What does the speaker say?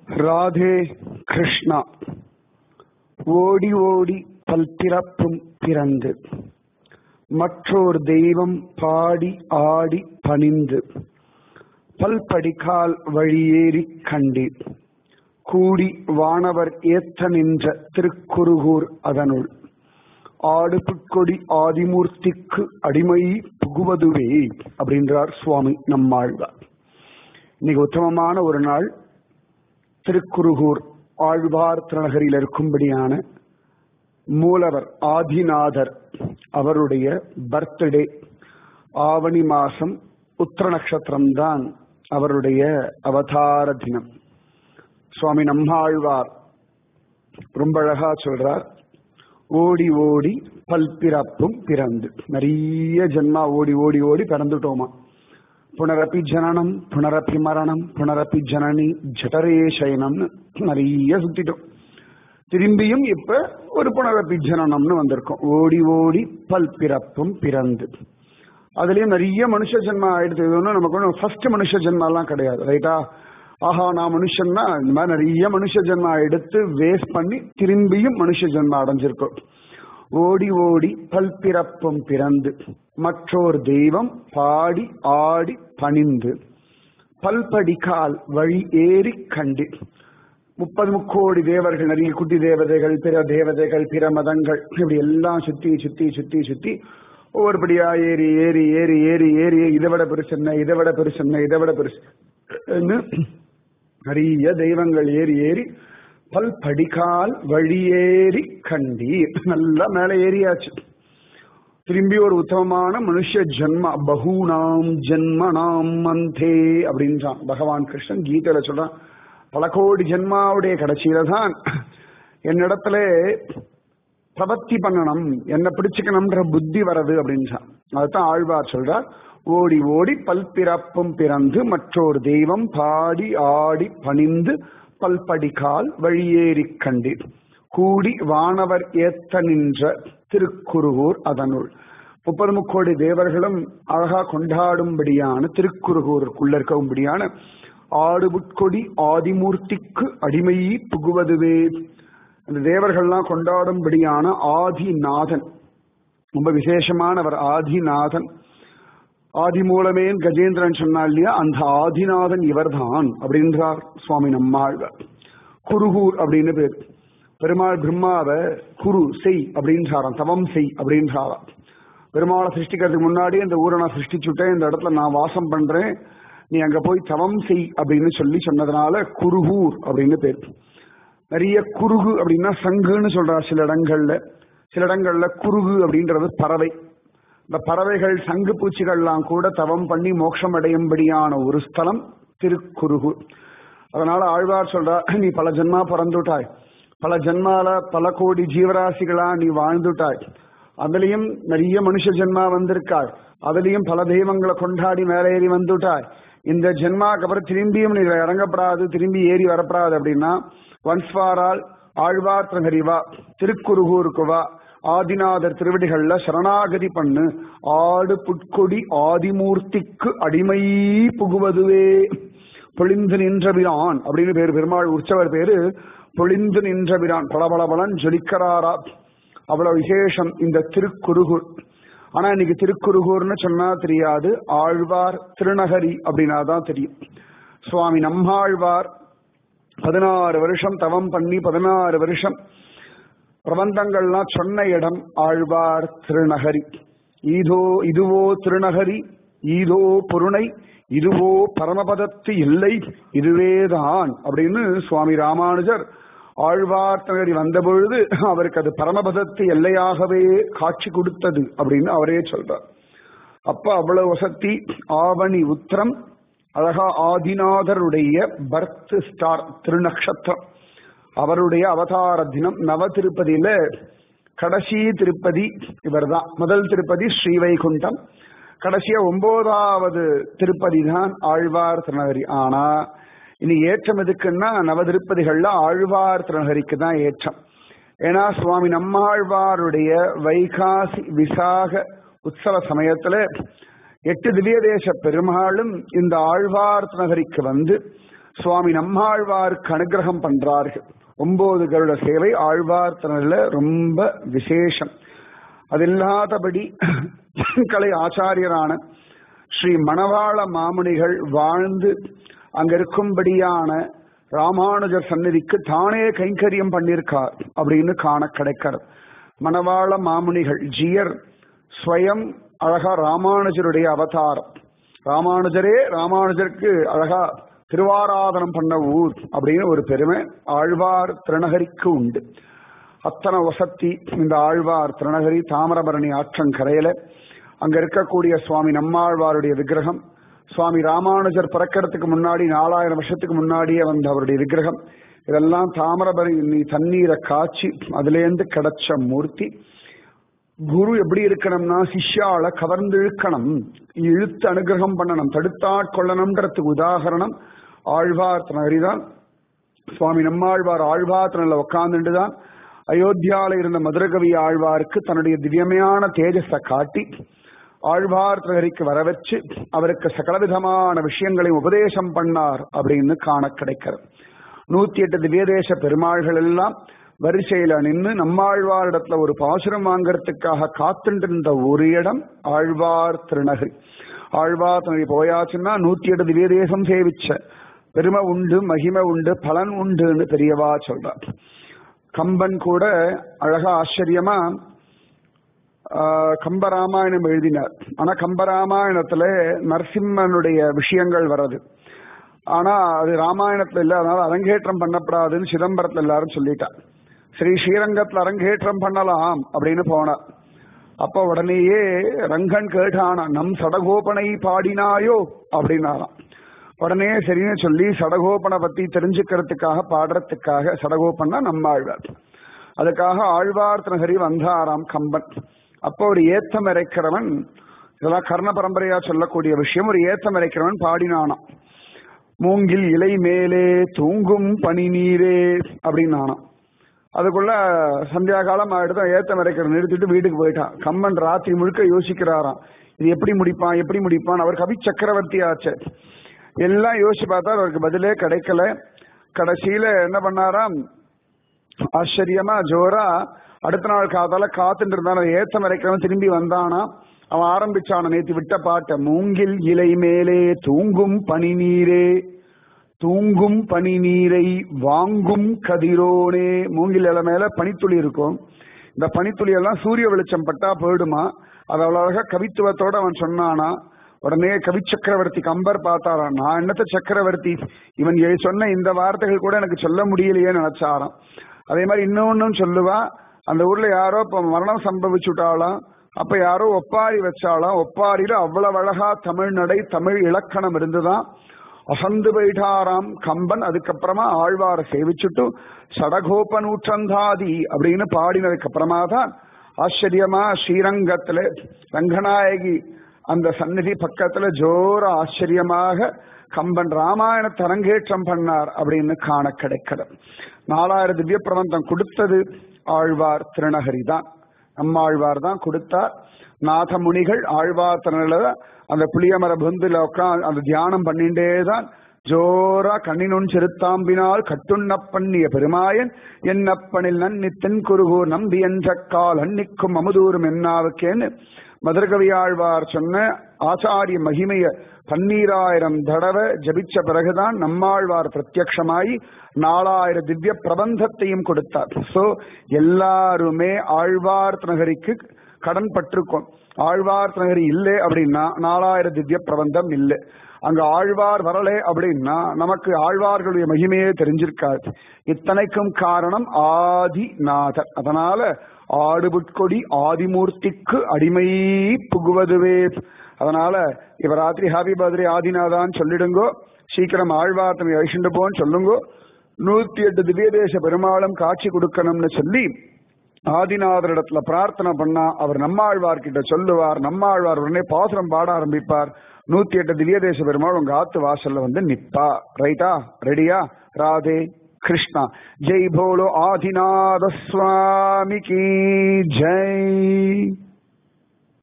ராதே கிருஷ்ணா. ஓடி ஓடி பல்பிறப்பும் பிறந்து மற்றோர் தெய்வம் பாடி ஆடி பணிந்து பல்படிகால் வழியேறி கண்டீர் கூடி வானவர் ஏத்த நின்ற திருக்குருகூர் அதனுள் ஆடுபுட்கொடி ஆதிமூர்த்திக்கு அடிமை புகுவதுவே அப்படின்றார் சுவாமி நம்மாழ்வார். இன்னைக்கு உத்தமமான ஒரு நாள். திருக்குருகூர் ஆழ்வார் திருநகரில் இருக்கும்படியான மூலவர் ஆதிநாதர் அவருடைய பர்த்டே. ஆவணி மாசம் உத்திர நட்சத்திரம்தான் அவருடைய அவதார தினம். சுவாமி நம்மாழ்வார் ரொம்ப அழகா சொல்றார், ஓடி ஓடி பல்பிறப்பும் பிறந்து. நிறைய ஜென்மா ஓடி ஓடி ஓடி பிறந்துட்டோமா. புனரப்பி ஜனனம் புனரப்பி மரணம் புனரப்பி ஜனனி ஜடரே சயனம்னு நிறைய சுத்திட்டோம். திரும்பியும் இப்ப ஒரு புனரப்பி ஜனனம்னு வந்திருக்கோம். ஓடி ஓடி பல்பிறப்பும் பிறந்து. அதுலயும் நிறைய மனுஷ ஜென்மா ஆயிடுத்து. நமக்கு ஃபர்ஸ்ட் மனுஷ ஜென்மாலாம் கிடையாது, ரைட்டா? ஆஹா, நான் மனுஷன்னா இந்த மாதிரி நிறைய மனுஷ ஜென்மா எடுத்து வேஸ்ட் பண்ணி திரும்பியும் மனுஷ ஜென்மா அடைஞ்சிருக்கோம். ஓடி ஓடி பல்பிறப்பும் பிறந்து மற்றோர் தெய்வம் பாடி ஆடி பணிந்து பல்படிகால் வழி ஏறி கண்டு. 30 முக்கோடி தேவர்கள், நிறைய குட்டி தேவதைகள், பிற தேவதைகள், பிற மதங்கள், இப்படி எல்லாம் சுத்தி சுத்தி சுத்தி சுத்தி ஒவ்வொருபடியா ஏறி ஏறி ஏறி ஏறி ஏறி இதை விட பெருசு என்ன, இதை விட பெருசு என்ன, இதை விட பெருசு நிறைய தெய்வங்கள் ஏறி ஏறி பல்படிகால் வழியேறி கண்டீர். நல்லா மேல ஏறியாச்சு. திரும்பி ஒரு உத்தமமான மனுஷ ஜென்மா. பகூனாம் ஜென்மனாம் மந்தே அப்படின்றான் பகவான் கிருஷ்ணன் கீதையில சொல்றான். பல கோடி ஜென்மாவுடைய கடைசியில தான் என்னிடத்துல பிரபத்தி பண்ணணும், என்ன பிடிச்சுக்கணும்ன்ற புத்தி வரது அப்படின்றான். அதுதான் ஆழ்வார் சொல்றார், ஓடி ஓடி பல்பிறப்பும் பிறந்து மற்றோர் தெய்வம் பாடி ஆடி பணிந்து பல்படிகால் வழியேறி கண்டீர் கூடி வானவர் ஏத்த நின்ற திருக்குருகூர் அதனுள். 30 முக்கோடி தேவர்களும் அழகா கொண்டாடும்படியான திருக்குருகூருக்குள்ள இருக்கும்படியான ஆடுபுட்கொடி ஆதிமூர்த்திக்கு அடிமையை புகுவதுவே. அந்த தேவர்கள்லாம் கொண்டாடும்படியான ஆதிநாதன், ரொம்ப விசேஷமானவர் ஆதிநாதன். ஆதி மூலமேன் கஜேந்திரன் சொன்னா இல்லையா, அந்த ஆதிநாதன் இவர்தான் அப்படின்றார் சுவாமி நம்மாழ்வார். குருகூர் அப்படின்னு பேர். பெருமாள் பிரம்மாவை குரு செய் அப்படின்றாராம், தவம் செய் அப்படின்றாராம். பெருமாளை சிருஷ்டிக்கிறதுக்கு முன்னாடி இந்த ஊரை நான் சிருஷ்டிச்சுட்டேன், இந்த இடத்துல நான் வாசம் பண்றேன், நீ அங்க போய் தவம் செய் அப்படின்னு சொன்னதுனால குருகூர் அப்படின்னு பேர். நிறைய குருகு அப்படின்னா சங்குன்னு சொல்றார் சில இடங்கள்ல. சில இடங்கள்ல குருகு அப்படின்றது பறவை. இந்த பறவைகள் சங்கு பூச்சிகள்லாம் கூட தவம் பண்ணி மோட்சம் அடையும்படியான ஒரு ஸ்தலம் திருக்குருகு. அதனால ஆழ்வார் சொல்றார், நீ பல ஜென்மா பிறந்துட்டாய், பல ஜென்மால பல கோடி ஜீவராசிகளா நீ வாழ்ந்துட்டாய், அதுலயும் நிறைய மனுஷ ஜென்மா வந்திருக்காய், அதுலயும் பல தெய்வங்களை கொண்டாடி மேல ஏறி வந்துட்டாய். இந்த ஜென்மாக்கு அப்புறம் திரும்பியும் நீ இறங்கப்படாது, திரும்பி ஏறி வரப்படாது அப்படின்னா ஒன்ஸ் ஃபார் ஆல் ஆழ்வார் திருநகரி வா, திருக்குருகூருக்கு வா, ஆதிநாதர் திருவடிகள்ல சரணாகதி பண்ணு. ஆடு புட்கொடி ஆதிமூர்த்திக்கு அடிமை புகுவதுவே. பொழிந்து நின்றபிரான் அப்படின்னு பேரு. பெருமாள் உற்சவர் பேரு பொழிந்து நின்றபிரான். பலபலபலன் ஜொலிக்கிறாரா, அவ்வளவு விசேஷம் இந்த திருக்குருகூர். ஆனா இன்னைக்கு திருக்குருகூர்னு சொன்னா தெரியாது, ஆழ்வார் திருநகரி அப்படின்னா தான் தெரியும். சுவாமி நம்மாழ்வார் 16 வருஷம் தவம் பண்ணி 16 வருஷம் பிரபந்தங்கள்லாம் சொன்ன இடம் ஆழ்வார் திருநகரி. இதுவோ திருநகரி, ஈதோ பொருணை, இதுவோ பரமபதத்து இல்லை, இதுவேதான் அப்படின்னு சுவாமி ராமானுஜர் ஆழ்வார் திருநகரி வந்த பொழுது அவருக்கு அது பரமபதத்து எல்லையாகவே காட்சி கொடுத்தது அப்படின்னு அவரே சொல்றார். அப்ப அவ்வளவு வசதி. ஆவணி உத்திரம், அழகா ஆதிநாதருடைய பர்த் ஸ்டார் திருநக்ஷத்திரம், அவருடைய அவதார தினம். நவ திருப்பதியில கடைசி திருப்பதி இவர்தான். முதல் திருப்பதி ஸ்ரீவைகுண்டம், கடைசியா 9வது திருப்பதி தான் ஆழ்வார் திருநகரி. ஆனா இனி ஏற்றம் எதுக்குன்னா நவ திருப்பதிகள்ல ஆழ்வார் திருநகரிக்கு தான் ஏற்றம். ஏன்னா சுவாமி நம்மாழ்வாருடைய வைகாசி விசாக உற்சவ சமயத்துல 8 திவ்ய தேச பெருமாளும் இந்த ஆழ்வார் நகரிக்கு வந்து சுவாமி நம்மாழ்வாருக்கு அனுகிரகம் பண்றார்கள். 9 கருட சேவை ஆழ்வார் திருநகரில ரொம்ப விசேஷம். அது இல்லாதபடி கலை ஆச்சாரியரான ஸ்ரீ மணவாள மாமுனிகள் வாழ்ந்து அங்க இருக்கும்படியான ராமானுஜர் சந்நிதிக்கு தானே கைங்கரியம் பண்ணியிருக்கார் அப்படின்னு காண கிடைக்கிறது. மணவாள மாமுனிகள் ஜியர் ஸ்வயம் அழகா ராமானுஜருடைய அவதாரம். ராமானுஜருக்கு அழகா திருவாராதனம் பண்ண ஊர் அப்படின்னு ஒரு பெருமை ஆழ்வார் திருநகரிக்கு உண்டு. அத்தனை வசத்தி இந்த ஆழ்வார் திருநகரி. தாமிரபரணி ஆற்றங்கரையில அங்க இருக்கக்கூடிய சுவாமி நம்மாழ்வாருடைய விக்கிரகம், சுவாமி ராமானுஜர் பிறக்கிறதுக்கு முன்னாடி 4000 வருஷத்துக்கு முன்னாடியே வந்த அவருடைய விக்கிரகம், இதெல்லாம் தாமிரபரணி தண்ணீரை காய்ச்சி அதுலேருந்து கிடைச்ச மூர்த்தி. குரு எப்படி இருக்கணும்னா சிஷ்யால கவர்ந்து இழுக்கணும், இழுத்து அனுகிரகம் பண்ணணும், தடுத்தாட்கொள்ளணும்ன்றதுக்கு உதாகரணம் ஆழ்வார் திருநகரிதான். சுவாமி நம்மாழ்வார் ஆழ்வார் திருநகரில் உட்கார்ந்துட்டுதான் அயோத்தியால இருந்த மதுரகவி ஆழ்வாருக்கு தன்னுடைய திவ்யமையான தேஜஸை காட்டி ஆழ்வார் திருநகரிக்கு வர வச்சு அவருக்கு சகலவிதமான விஷயங்களையும் உபதேசம் பண்ணார் அப்படின்னு காண கிடைக்கிறது. 108 திவ்யதேச பெருமாள்கள் எல்லாம் வரிசையில நின்று நம்மாழ்வாரிடத்துல ஒரு பாசுரம் வாங்கறதுக்காக காத்துட்டு இருந்த ஒரு இடம் ஆழ்வார் திருநகரி. ஆழ்வார் திருநகரி போயாச்சுன்னா 108 திவ்யதேசம் சேவிச்ச பெருமை உண்டு, மகிமை உண்டு, பலன் உண்டுன்னு பெரியவா சொல்றார். கம்பன் கூட அழகா ஆச்சரியமா கம்பராமாயணம் எழுதினார். ஆனா கம்பராமாயணத்துல நரசிம்மனுடைய விஷயங்கள் வர்றது, ஆனா அது ராமாயணத்துல இல்ல, அதனால அரங்கேற்றம் பண்ணப்படாதுன்னு சிதம்பரத்துல எல்லாரும் சொல்லிட்டார். ஸ்ரீரங்கத்துல அரங்கேற்றம் பண்ணலாம் அப்படின்னு போனார். அப்ப உடனேயே ரங்கன் கேட்டானா, நம் சடகோபனை பாடினாயோ அப்படின்னாராம். உடனே சரின்னு சொல்லி சடகோபனை பத்தி தெரிஞ்சுக்கிறதுக்காக பாடுறதுக்காக, சடகோபன்னா நம்ம ஆழ்வார், அதுக்காக ஆழ்வார் திருநகரி வந்தாராம் கம்பன். அப்போ ஒரு ஏத்தம் இறைக்கிறவன், இதெல்லாம் கர்ண பரம்பரையா சொல்லக்கூடிய விஷயம், ஒரு ஏத்தம் இறைக்கிறவன் பாடினானாம், மூங்கில் இலை மேலே தூங்கும் பனி நீரே அப்படின்னானாம். அதுக்குள்ள சந்தியா காலம் ஆயிடுதான், ஏத்தம் இறைக்கிற நிறுத்திட்டு வீட்டுக்கு போயிட்டான். கம்பன் ராத்திரி முழுக்க யோசிக்கிறாராம், இது எப்படி முடிப்பான். அவர் கவி சக்கரவர்த்தி ஆச்சு. எல்லாம் யோசிச்சு பார்த்தா அவருக்கு பதிலே கிடைக்கல. கடைசியில என்ன பண்ணாராம், ஆச்சரியமா ஜோரா அடுத்த நாள் காத்தால காத்துட்டு இருந்தான. ஏத்தம் இறைக்கிறவன் திரும்பி வந்தானா, அவன் ஆரம்பிச்சான நேற்று விட்ட பாட்ட, மூங்கில் இலை மேலே தூங்கும் பனி நீரே, தூங்கும் பனி நீரை வாங்கும் கதிரோனே. மூங்கில் இலை மேல பனித்துளி இருக்கும், இந்த பனித்துளி எல்லாம் சூரிய வெளிச்சம் பட்டா போயிடுமா, அது அவ்வளவு அழகா கவித்துவத்தோட அவன் சொன்னானா. உடனே கவி சக்கரவர்த்தி கம்பர் பார்த்தாராம், நான் என்னத்த சக்கரவர்த்தி, இவன் சொன்ன இந்த வார்த்தைகள் கூட எனக்கு சொல்ல முடியலையே நினைச்சாராம். அதே மாதிரி இன்னொன்னும் சொல்லுவா, அந்த ஊர்ல யாரோ இப்ப மரணம் சம்பவிச்சுட்டாலாம், அப்ப யாரோ ஒப்பாரி வச்சாலாம், ஒப்பாரியில அவ்வளவு அழகா தமிழ் நடை தமிழ் இலக்கணம் இருந்துதான். அசந்து போயிட்டாராம் கம்பன். அதுக்கப்புறமா ஆழ்வார சேவிச்சுட்டு சடகோப நூற்றந்தாதி அப்படின்னு பாடினதுக்கு அப்புறமா தான் ஆச்சரியமா ஸ்ரீரங்கத்துல ரங்கநாயகி அந்த சந்நிதி பக்கத்துல ஜோர ஆச்சரியமாக கம்பன் ராமாயணத்தை அரங்கேற்றம் பண்ணார் அப்படின்னு காண கிடைக்கிறது. 4000 திவ்ய பிரபந்தம் கொடுத்தது ஆழ்வார் திருநகரி தான், நம்மாழ்வார் தான் கொடுத்தார். நாதமுனிகள் ஆழ்வார் திருநகரில அந்த புளியமர பொந்துல உட்காந்து அந்த தியானம் பண்ணிட்டேதான் ஜோரா கண்ணினுன் சிறுத்தாம்பினால் கட்டுண்ண பண்ணிய பெருமாயன் என்னப்பனில் நன்னி தென்குருகூர் நம்பி என்ற கால் அன்னிக்கும் அமுதூரும் என்னாவுக்கேன்னு மதுரகவி ஆழ்வார் சொன்ன ஆச்சாரிய மகிமைய 12000 தடவை ஜபிச்ச பிறகுதான் நம்மாழ்வார் பிரத்யக்ஷமாயி 4000 திவ்ய பிரபந்தத்தையும் கொடுத்தார். சோ எல்லாருமே ஆழ்வார் திருநகரிக்கு கடன் பட்டிருக்கோம். ஆழ்வார் திருநகரி இல்லை அப்படின்னா 4000 திவ்ய பிரபந்தம் இல்லை. அங்க ஆழ்வார் வரலே அப்படின்னா நமக்கு ஆழ்வார்களுடைய மகிமையே தெரிஞ்சிருக்காது. இத்தனைக்கும் காரணம் ஆதிநாதர். அதனால ஆடுபுட்கொடி ஆதிமூர்த்திக்கு அடிமை புகுவதுவே. அதனால இப்ப ராத்திரி ஹாப்பி பர்த்டே ஆதிநாதான்னு சொல்லிடுங்கோ, சீக்கிரம் ஆழ்வார்த்தனை அழிச்சுட்டு போன்னு சொல்லுங்கோ. 108 திவ்யதேச பெருமாளும் காட்சி கொடுக்கணும்னு சொல்லி ஆதிநாதரிடத்துல பிரார்த்தனை பண்ணா அவர் நம்மாழ்வார் கிட்ட சொல்லுவார். நம்மாழ்வார் உடனே பாசுரம் பாட ஆரம்பிப்பார். 108 திவ்யதேச பெருமாள் உங்க ஆத்து வாசல்ல வந்து நிப்பா. ரைட்டா? ரெடியா? ராதே கிருஷ்ணா. ஜெய் போலோ ஆதிநாத சுவாமி கி ஜெய்.